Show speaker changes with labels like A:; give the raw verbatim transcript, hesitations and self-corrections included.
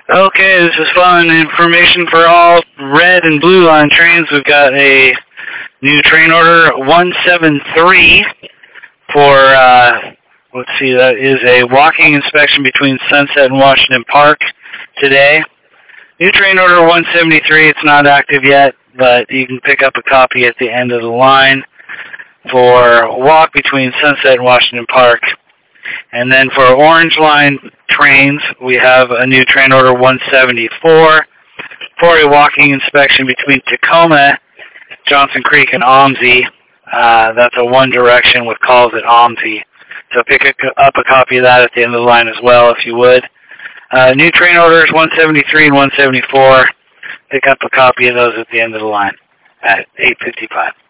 A: Okay, this is fun information for all red and blue line trains. We've got a new train order one seven three for, uh, let's see, that is a walking inspection between Sunset and Washington Park today. New train order one seventy-three, it's not active yet, but you can pick up a copy at the end of the line for a walk between Sunset and Washington Park. And then for Orange Line trains, we have a new train order one seventy-four for a walking inspection between Tacoma, Johnson Creek, and Omsey. Uh, that's a one direction with calls at Omsey. So pick a, up a copy of that at the end of the line as well, if you would. Uh, new train orders one seventy-three and one seventy-four. Pick up a copy of those at the end of the line at eight fifty-five.